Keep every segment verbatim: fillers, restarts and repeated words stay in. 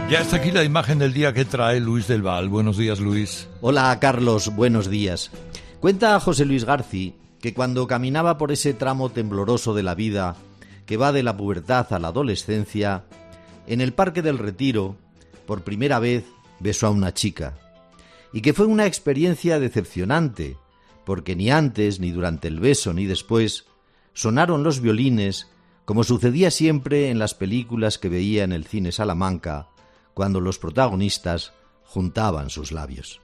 Ya está aquí la imagen del día que trae Luis del Val. Buenos días, Luis. Hola, Carlos. Buenos días. Cuenta José Luis Garci que cuando caminaba por ese tramo tembloroso de la vida que va de la pubertad a la adolescencia, en el Parque del Retiro, por primera vez besó a una chica. Y que fue una experiencia decepcionante, porque ni antes, ni durante el beso, ni después, sonaron los violines, como sucedía siempre en las películas que veía en el cine Salamanca, cuando los protagonistas juntaban sus labios.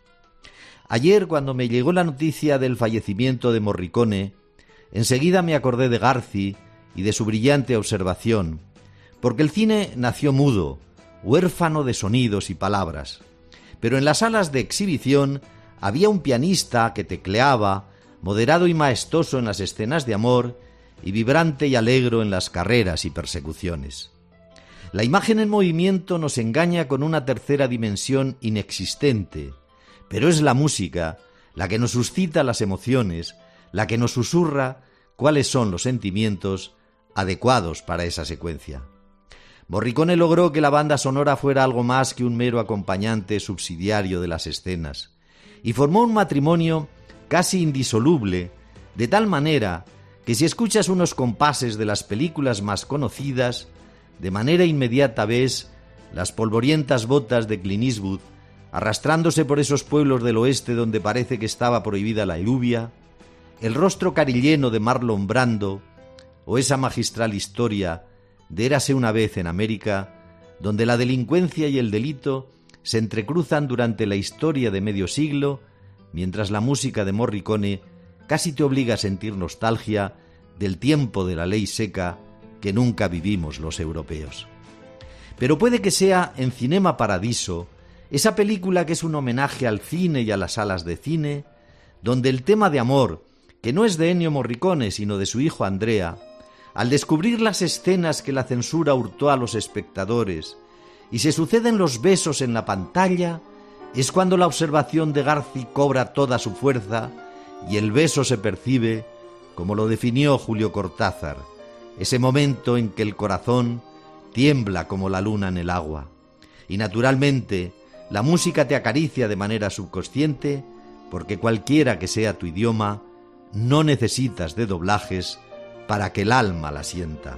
Ayer, cuando me llegó la noticia del fallecimiento de Morricone, enseguida me acordé de Garci y de su brillante observación, porque el cine nació mudo, huérfano de sonidos y palabras. Pero en las salas de exhibición había un pianista que tecleaba, moderado y maestoso en las escenas de amor y vibrante y alegro en las carreras y persecuciones. La imagen en movimiento nos engaña con una tercera dimensión inexistente, pero es la música la que nos suscita las emociones, la que nos susurra cuáles son los sentimientos adecuados para esa secuencia. Morricone logró que la banda sonora fuera algo más que un mero acompañante subsidiario de las escenas, y formó un matrimonio casi indisoluble, de tal manera que si escuchas unos compases de las películas más conocidas, de manera inmediata ves las polvorientas botas de Clint Eastwood arrastrándose por esos pueblos del oeste donde parece que estaba prohibida la lluvia, el rostro carilleno de Marlon Brando o esa magistral historia de Érase una vez en América, donde la delincuencia y el delito se entrecruzan durante la historia de medio siglo, mientras la música de Morricone casi te obliga a sentir nostalgia del tiempo de la ley seca que nunca vivimos los europeos. Pero puede que sea en Cinema Paradiso, esa película que es un homenaje al cine y a las salas de cine, donde el tema de amor, que no es de Ennio Morricone sino de su hijo Andrea, al descubrir las escenas que la censura hurtó a los espectadores y se suceden los besos en la pantalla, es cuando la observación de Garci cobra toda su fuerza y el beso se percibe, como lo definió Julio Cortázar, ese momento en que el corazón tiembla como la luna en el agua. Y naturalmente, la música te acaricia de manera subconsciente, porque cualquiera que sea tu idioma, no necesitas de doblajes para que el alma la sienta.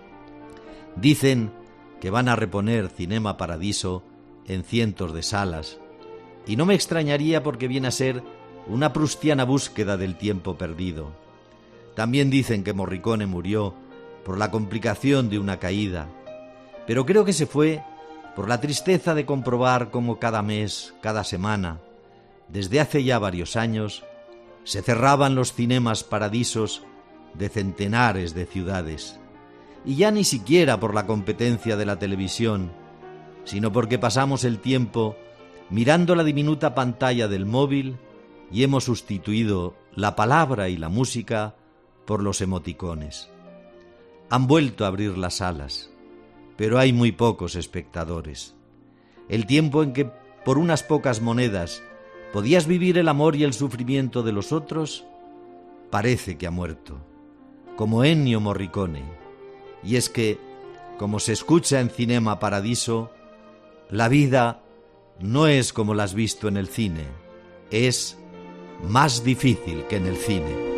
Dicen que van a reponer Cinema Paradiso en cientos de salas, y no me extrañaría porque viene a ser una prustiana búsqueda del tiempo perdido. También dicen que Morricone murió por la complicación de una caída, pero creo que se fue por la tristeza de comprobar cómo cada mes, cada semana, desde hace ya varios años, se cerraban los cinemas paradisos de centenares de ciudades, y ya ni siquiera por la competencia de la televisión, sino porque pasamos el tiempo mirando la diminuta pantalla del móvil y hemos sustituido la palabra y la música por los emoticones. Han vuelto a abrir las salas, pero hay muy pocos espectadores. El tiempo en que por unas pocas monedas podías vivir el amor y el sufrimiento de los otros, parece que ha muerto, como Ennio Morricone. Y es que, como se escucha en Cinema Paradiso, la vida no es como la has visto en el cine, es más difícil que en el cine.